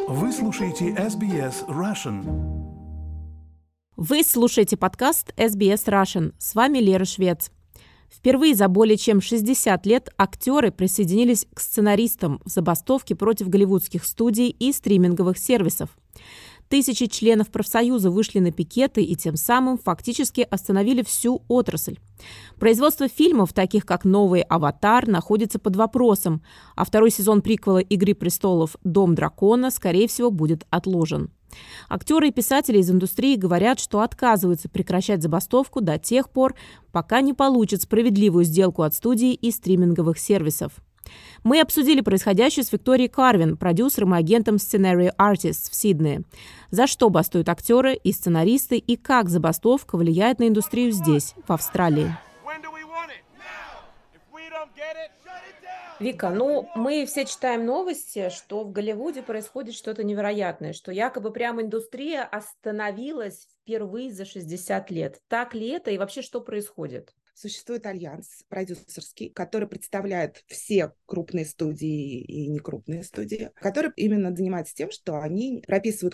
Вы слушаете SBS Russian. Вы слушаете подкаст SBS Russian. С вами Лера Швец. Впервые за более чем 60 лет актеры присоединились к сценаристам в забастовке против голливудских студий и стриминговых сервисов. Тысячи членов профсоюза вышли на пикеты и тем самым фактически остановили всю отрасль. Производство фильмов, таких как «Новый Аватар», находится под вопросом, а второй сезон приквела «Игры престолов. Дом дракона», скорее всего, будет отложен. Актеры и писатели из индустрии говорят, что отказываются прекращать забастовку до тех пор, пока не получат справедливую сделку от студий и стриминговых сервисов. Мы обсудили происходящее с Викторией Карвин, продюсером и агентом Scenario Artists в Сиднее. За что бастуют актеры и сценаристы и как забастовка влияет на индустрию здесь, в Австралии. Вика, мы все читаем новости, что в Голливуде происходит что-то невероятное, что якобы прямо индустрия остановилась впервые за 60 лет. Так ли это и вообще что происходит? Существует альянс продюсерский, который представляет все крупные студии и некрупные студии, который именно занимается тем, что они прописывают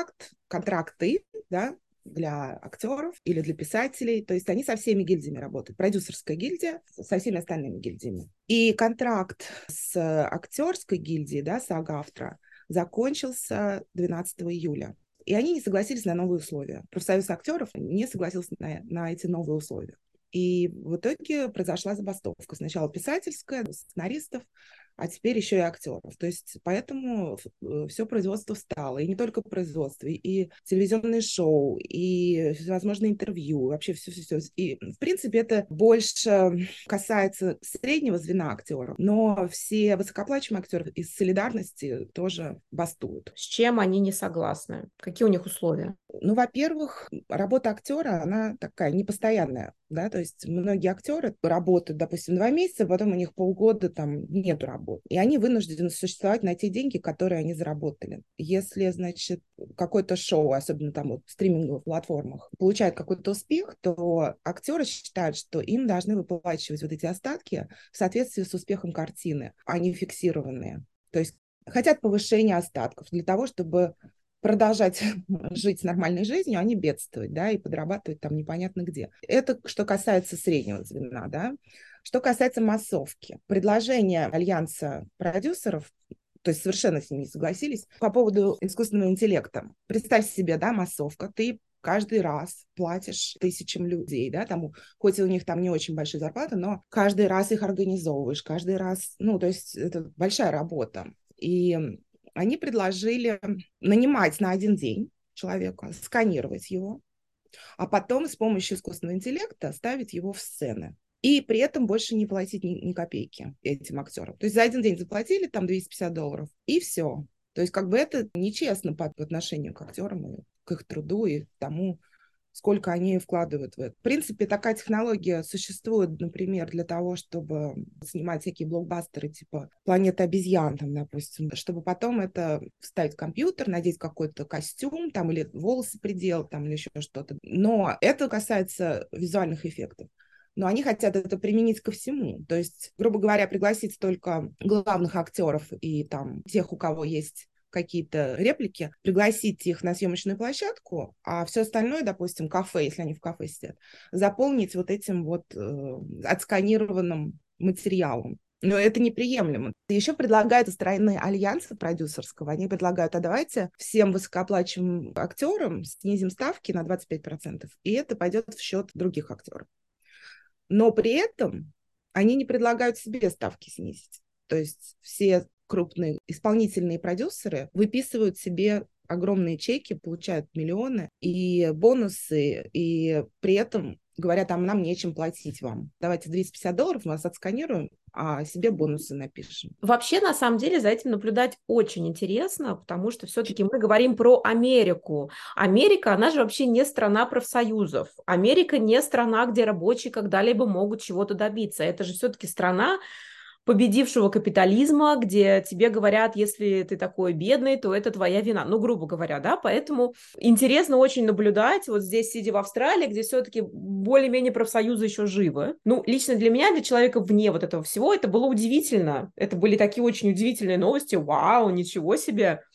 контракты, да, для актеров или для писателей. То есть они со всеми гильдиями работают. Продюсерская гильдия со всеми остальными гильдиями. И контракт с актерской гильдией, да, SAG-AFTRA, закончился 12 июля. И они не согласились на новые условия. Профсоюз актеров не согласился на эти новые условия. И в итоге произошла забастовка. Сначала писательская, сценаристов, а теперь еще и актеров. То есть поэтому все производство встало. И не только производство, и телевизионные шоу, и всевозможные интервью, вообще все. И, в принципе, это больше касается среднего звена актеров, но все высокооплачиваемые актеры из солидарности тоже бастуют. С чем они не согласны? Какие у них условия? Во-первых, работа актера, она такая непостоянная, да, то есть многие актеры работают, допустим, 2 месяца, потом у них полгода там нету работы, и они вынуждены существовать на те деньги, которые они заработали. Если, значит, какое-то шоу, особенно там вот в стриминговых платформах, получает какой-то успех, то актеры считают, что им должны выплачивать вот эти остатки в соответствии с успехом картины, а не фиксированные. То есть хотят повышения остатков для того, чтобы продолжать жить нормальной жизнью, а не бедствовать, да, и подрабатывать там непонятно где. Это что касается среднего звена, да. Что касается массовки. Предложение Альянса продюсеров, то есть совершенно с ними не согласились, по поводу искусственного интеллекта. Представь себе, да, массовка, ты каждый раз платишь тысячам людей, да, там, хоть у них там не очень большие зарплаты, но каждый раз их организовываешь, каждый раз, то есть это большая работа. И они предложили нанимать на 1 день человека, сканировать его, а потом с помощью искусственного интеллекта ставить его в сцены. И при этом больше не платить ни копейки этим актерам. То есть за 1 день заплатили там $250, и все. То есть как бы это нечестно по отношению к актерам, и к их труду и к тому, сколько они вкладывают в это. В принципе, такая технология существует, например, для того, чтобы снимать всякие блокбастеры типа «Планета обезьян», там, допустим, чтобы потом это вставить в компьютер, надеть какой-то костюм там, или волосы приделать там, или еще что-то. Но это касается визуальных эффектов. Но они хотят это применить ко всему. То есть, грубо говоря, пригласить только главных актеров и там тех, у кого есть какие-то реплики, пригласить их на съемочную площадку, а все остальное, допустим, кафе, если они в кафе сидят, заполнить вот этим вот отсканированным материалом. Но это неприемлемо. Еще предлагают со стороны альянса продюсерского, они предлагают, а давайте всем высокооплачиваемым актерам снизим ставки на 25%, и это пойдет в счет других актеров. Но при этом они не предлагают себе ставки снизить. То есть все крупные исполнительные продюсеры выписывают себе огромные чеки, получают миллионы и бонусы, и при этом говорят, нам нечем платить вам. Давайте $250 мы вас отсканируем, а себе бонусы напишем. Вообще, на самом деле, за этим наблюдать очень интересно, потому что все-таки мы говорим про Америку. Америка, она же вообще не страна профсоюзов. Америка не страна, где рабочие когда-либо могут чего-то добиться. Это же все-таки страна победившего капитализма, где тебе говорят, если ты такой бедный, то это твоя вина. Грубо говоря, да, поэтому интересно очень наблюдать вот здесь, сидя в Австралии, где все-таки более-менее профсоюзы еще живы. Лично для меня, для человека вне вот этого всего, это было удивительно. Это были такие очень удивительные новости. Вау, ничего себе!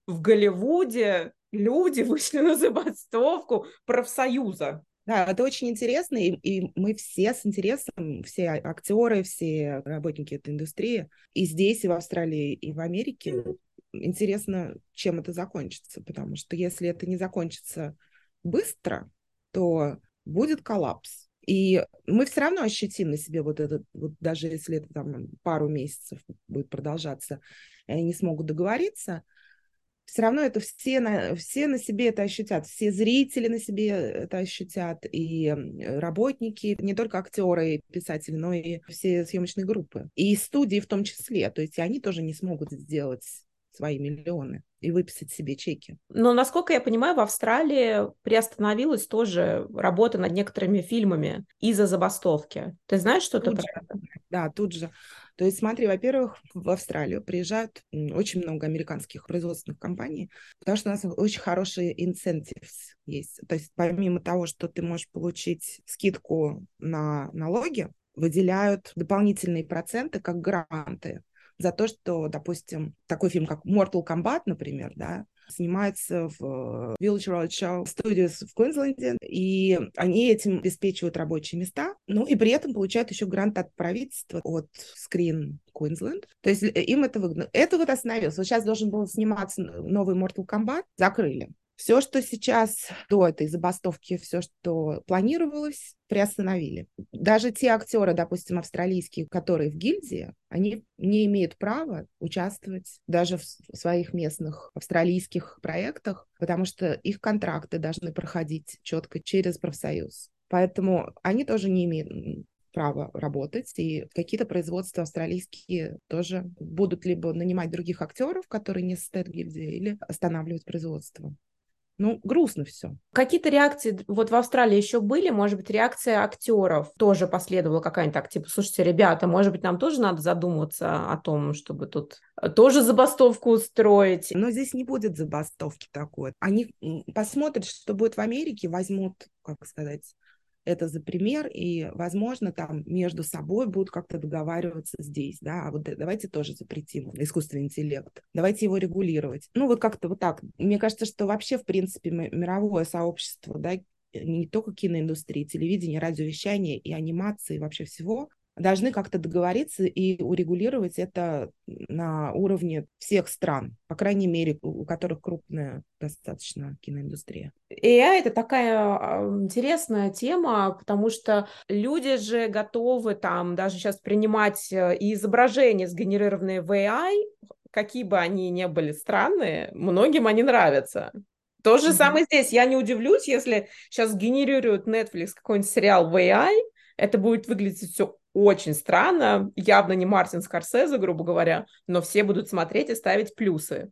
в Голливуде люди вышли на забастовку профсоюза. Да, это очень интересно, и мы все с интересом, все актеры, все работники этой индустрии, и здесь, и в Австралии, и в Америке, интересно, чем это закончится, потому что если это не закончится быстро, то будет коллапс. И мы все равно ощутим на себе вот этот, вот даже если это там пару месяцев будет продолжаться, и они не смогут договориться, все равно это все на себе это ощутят, все зрители на себе это ощутят, и работники, не только актеры и писатели, но и все съемочные группы, и студии в том числе, то есть они тоже не смогут сделать свои миллионы и выписать себе чеки. Но, насколько я понимаю, в Австралии приостановилась тоже работа над некоторыми фильмами из-за забастовки. Ты знаешь что-то про это? Да, тут же. То есть, смотри, во-первых, в Австралию приезжают очень много американских производственных компаний, потому что у нас очень хорошие incentives есть. То есть, помимо того, что ты можешь получить скидку на налоги, выделяют дополнительные проценты как гранты за то, что, допустим, такой фильм, как Mortal Kombat, например, да, снимается в Village Roadshow Studios в Квинсленде, и они этим обеспечивают рабочие места, ну и при этом получают еще грант от правительства, от Screen Queensland. То есть им это выгодно. Это вот остановилось. Вот сейчас должен был сниматься новый Mortal Kombat, закрыли. Все, что сейчас до этой забастовки, все, что планировалось, приостановили. Даже те актеры, допустим, австралийские, которые в гильдии, они не имеют права участвовать даже в своих местных австралийских проектах, потому что их контракты должны проходить четко через профсоюз. Поэтому они тоже не имеют права работать, и какие-то производства австралийские тоже будут либо нанимать других актеров, которые не состоят в гильдии, или останавливать производство. Ну, грустно все. Какие-то реакции вот в Австралии еще были? Может быть, реакция актеров тоже последовала какая-нибудь так, типа, слушайте, ребята, может быть, нам тоже надо задуматься о том, чтобы тут тоже забастовку устроить? Но здесь не будет забастовки такой. Они посмотрят, что будет в Америке, возьмут, как сказать, это за пример, и, возможно, там между собой будут как-то договариваться здесь, да, а вот давайте тоже запретим искусственный интеллект, давайте его регулировать. Ну, вот как-то вот так. Мне кажется, что вообще, в принципе, мировое сообщество, да, не только киноиндустрии, телевидение, радиовещание и анимации, вообще всего, должны как-то договориться и урегулировать это на уровне всех стран, по крайней мере, у которых крупная достаточно киноиндустрия. AI — это такая интересная тема, потому что люди же готовы там даже сейчас принимать и изображения, сгенерированные в AI, какие бы они ни были странные, многим они нравятся. То же самое здесь. Я не удивлюсь, если сейчас генерирует Netflix какой-нибудь сериал в AI, это будет выглядеть все очень странно, явно не Мартин Скорсезе, грубо говоря, но все будут смотреть и ставить плюсы.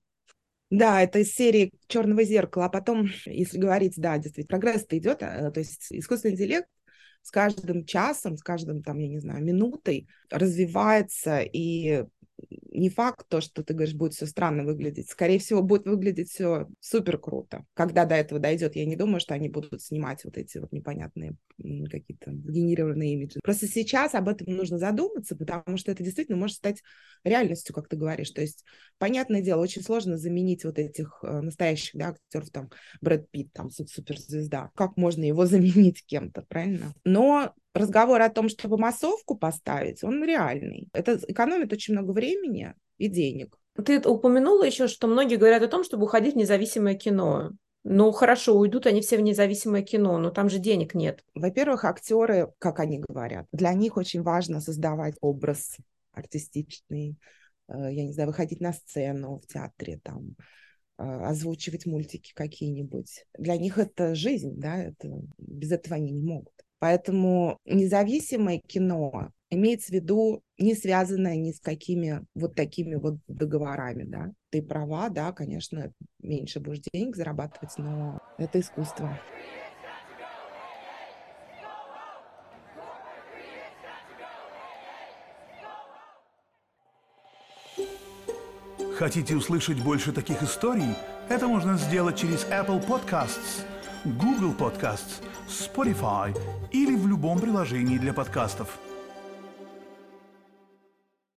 Да, это из серии «Черного зеркала». А потом, если говорить, да, действительно, прогресс-то идет, то есть искусственный интеллект с каждым часом, с каждым, там, я не знаю, минутой развивается, и не факт то, что ты говоришь, будет все странно выглядеть. Скорее всего, будет выглядеть все супер круто. Когда до этого дойдет, я не думаю, что они будут снимать вот эти вот непонятные какие-то генерированные имиджи. Просто сейчас об этом нужно задуматься, потому что это действительно может стать реальностью, как ты говоришь. То есть, понятное дело, очень сложно заменить вот этих настоящих, да, актеров, там, Брэд Питт, там, суперзвезда. Как можно его заменить кем-то, правильно? Но разговор о том, чтобы массовку поставить, он реальный. Это экономит очень много времени и денег. Ты упомянула еще, что многие говорят о том, чтобы уходить в независимое кино. Ну, хорошо, уйдут они все в независимое кино, но там же денег нет. Во-первых, актеры, как они говорят, для них очень важно создавать образ артистичный, я не знаю, выходить на сцену в театре, там, озвучивать мультики какие-нибудь. Для них это жизнь, да, без этого они не могут. Поэтому независимое кино имеется в виду не связанное ни с какими вот такими вот договорами, да. Ты права, да, конечно, меньше будешь денег зарабатывать, но это искусство. Хотите услышать больше таких историй? Это можно сделать через Apple Podcasts, Google Podcasts, Spotify или в любом приложении для подкастов.